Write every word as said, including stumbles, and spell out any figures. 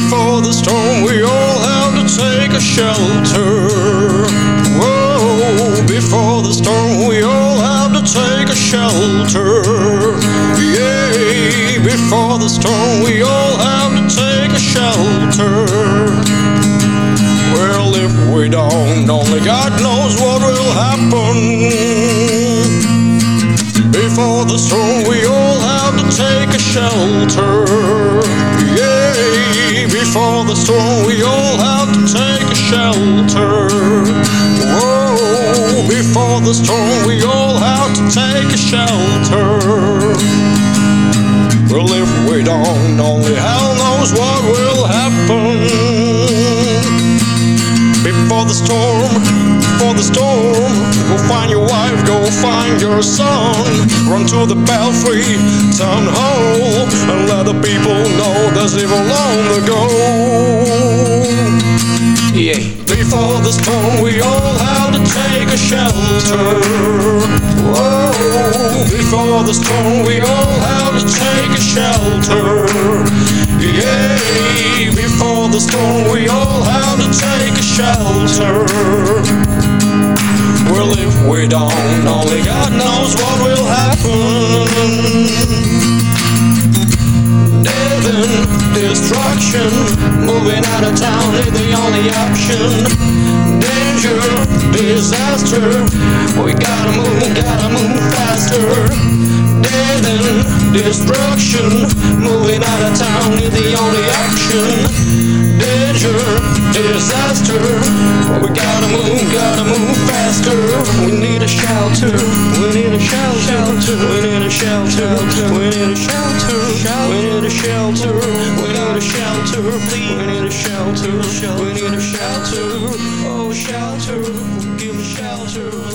Before the storm, we all have to take a shelter. Whoa, before the storm, we all have to take a shelter. Yeah, before the storm, we all have to take a shelter. Well, if we don't, only God knows what will happen. Before the storm, we all have to take a shelter. Yeah, before the storm, we all have to take a shelter. Whoa, before the storm, we all have to take a shelter. Well, if we don't, only hell knows what will happen. Before the storm, before the storm, go find your wife, go find your son. Run to the belfry, town hall, and let the people know there's evil long ago. Yeah. Before the storm, we all have to take a shelter. Whoa. Before the storm, we all have to take a shelter. Yeah. Before the storm, we all have to take a shelter. Well, if we don't, only God knows what will happen. Death and destruction, moving out of town is the only option. Danger, disaster, we gotta move, gotta move faster. Death and destruction, moving out of town is the only option. Danger, disaster, we gotta move, gotta move faster. We need a shelter, we need a shelter, we need a shelter, we need a shelter, we need a shelter, we need a shelter, please. We need a shelter, we need a shelter, oh shelter, give me shelter.